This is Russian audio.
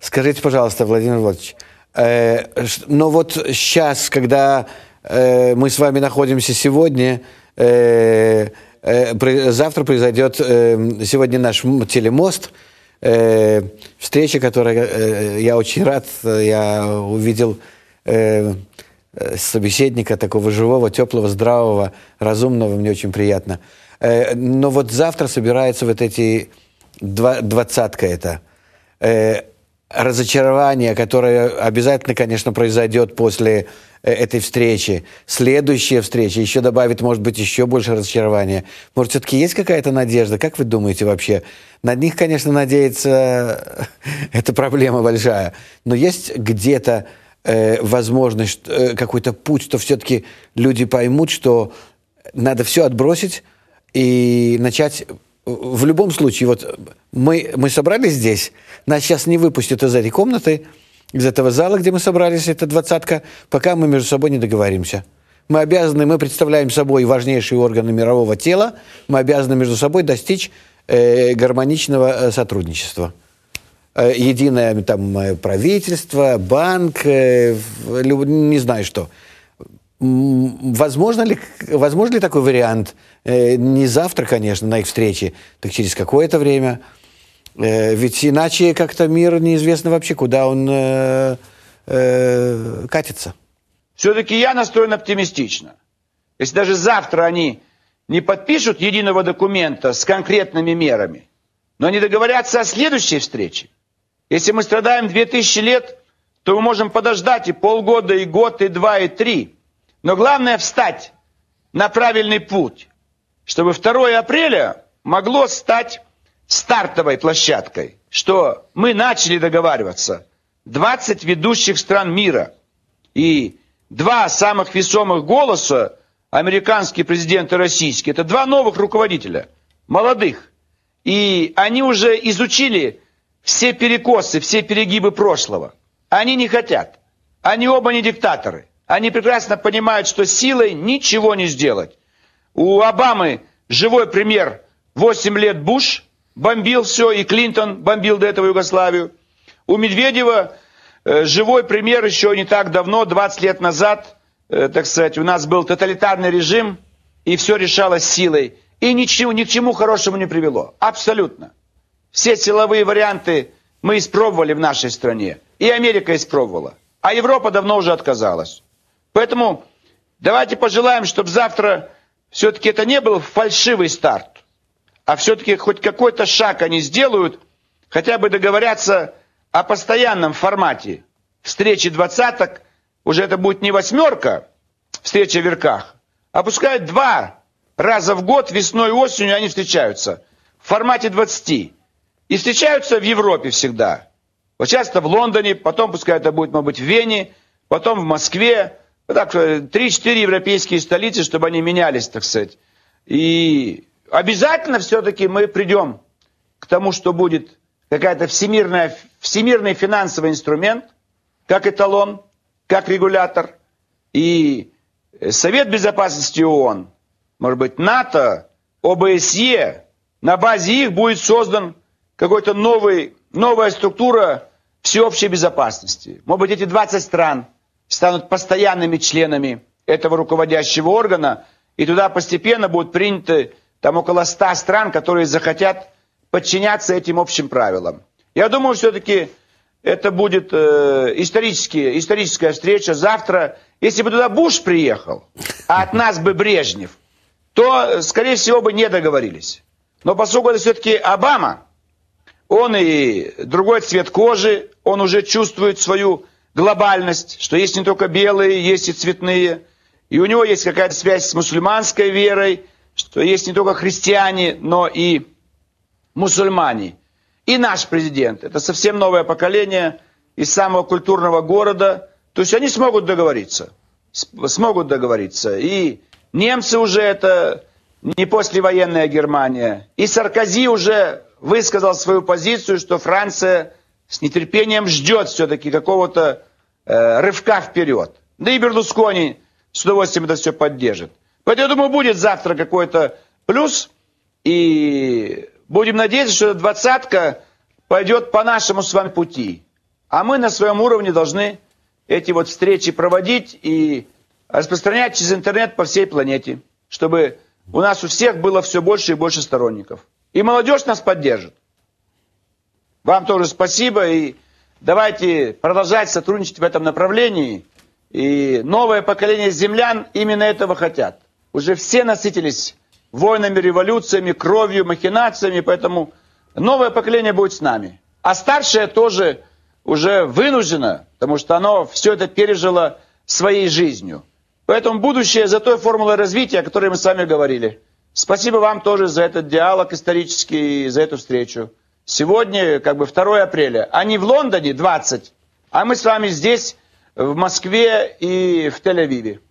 Скажите, пожалуйста, Владимир Владимирович, но вот сейчас, когда мы с вами находимся сегодня, завтра произойдет, сегодня наш телемост, встреча, которая, я очень рад, я увидел собеседника такого живого, теплого, здравого, разумного, мне очень приятно. Но вот завтра собирается вот эти двадцатка это. Разочарование, которое обязательно, конечно, произойдет после этой встречи. Следующая встреча еще добавит, может быть, еще больше разочарования. Может, все-таки есть какая-то надежда? Как вы думаете вообще? На них, конечно, надеяться, это проблема большая. Но есть где-то возможность, какой-то путь, что все-таки люди поймут, что надо все отбросить и начать... В любом случае, вот мы собрались здесь, нас сейчас не выпустят из этой комнаты, из этого зала, где мы собрались, это двадцатка, пока мы между собой не договоримся. Мы обязаны, мы представляем собой важнейшие органы мирового тела, мы обязаны между собой достичь гармоничного сотрудничества. Единое там правительство, банк, не знаю что. Возможно ли такой вариант? Не завтра, конечно, на их встрече, так через какое-то время. Ведь иначе как-то мир неизвестно вообще, куда он катится. Все-таки я настроен оптимистично. Если даже завтра они не подпишут единого документа с конкретными мерами, но они договорятся о следующей встрече. Если мы страдаем 2000 лет, то мы можем подождать и полгода, и год, и два, и три. Но главное встать на правильный путь, чтобы 2 апреля могло стать стартовой площадкой, что мы начали договариваться. 20 ведущих стран мира и 2 самых весомых голоса, американский президент и российский, это 2 новых руководителя, молодых. И они уже изучили все перекосы, все перегибы прошлого. Они не хотят. Они оба не диктаторы. Они прекрасно понимают, что силой ничего не сделать. У Обамы живой пример. 8 лет Буш бомбил все, и Клинтон бомбил до этого Югославию. У Медведева живой пример еще не так давно, 20 лет назад, так сказать, у нас был тоталитарный режим, и все решалось силой. И ни к чему хорошему не привело. Абсолютно. Все силовые варианты мы испробовали в нашей стране. И Америка испробовала. А Европа давно уже отказалась. Поэтому давайте пожелаем, чтобы завтра все-таки это не был фальшивый старт, а все-таки хоть какой-то шаг они сделают, хотя бы договорятся о постоянном формате встречи двадцаток. Уже это будет не 8, встреча в Верхах, а пускай 2 раза в год, весной и осенью они встречаются в формате 20. И встречаются в Европе всегда. Вот часто в Лондоне, потом пускай это будет, может быть, в Вене, потом в Москве. Вот так, 3-4 европейские столицы, чтобы они менялись, так сказать. И обязательно все-таки мы придем к тому, что будет какая-то всемирный финансовый инструмент, как эталон, как регулятор. И Совет Безопасности ООН, может быть, НАТО, ОБСЕ, на базе их будет создан какой-то новая структура всеобщей безопасности. Может быть, эти 20 стран станут постоянными членами этого руководящего органа, и туда постепенно будут приняты там около 100 стран, которые захотят подчиняться этим общим правилам. Я думаю, все-таки это будет историческая встреча завтра. Если бы туда Буш приехал, а от нас бы Брежнев, то, скорее всего, бы не договорились. Но поскольку это все-таки Обама, он и другой цвет кожи, он уже чувствует свою глобальность, что есть не только белые, есть и цветные. И у него есть какая-то связь с мусульманской верой, что есть не только христиане, но и мусульмане. И наш президент. Это совсем новое поколение из самого культурного города. То есть они смогут договориться. Смогут договориться. И немцы уже это не послевоенная Германия. И Саркози уже высказал свою позицию, что Франция с нетерпением ждет все-таки какого-то рывка вперед. Да и Берлускони с удовольствием это все поддержит. Поэтому, я думаю, будет завтра какой-то плюс. И будем надеяться, что эта двадцатка пойдет по нашему с вами пути. А мы на своем уровне должны эти вот встречи проводить и распространять через интернет по всей планете, чтобы у нас у всех было все больше и больше сторонников. И молодежь нас поддержит. Вам тоже спасибо, и давайте продолжать сотрудничать в этом направлении. И новое поколение землян именно этого хотят. Уже все насытились войнами, революциями, кровью, махинациями, поэтому новое поколение будет с нами. А старшее тоже уже вынуждено, потому что оно все это пережило своей жизнью. Поэтому будущее за той формулой развития, о которой мы с вами говорили. Спасибо вам тоже за этот диалог исторический и за эту встречу. Сегодня 2 апреля. Они в Лондоне 20, а мы с вами здесь, в Москве и в Тель-Авиве.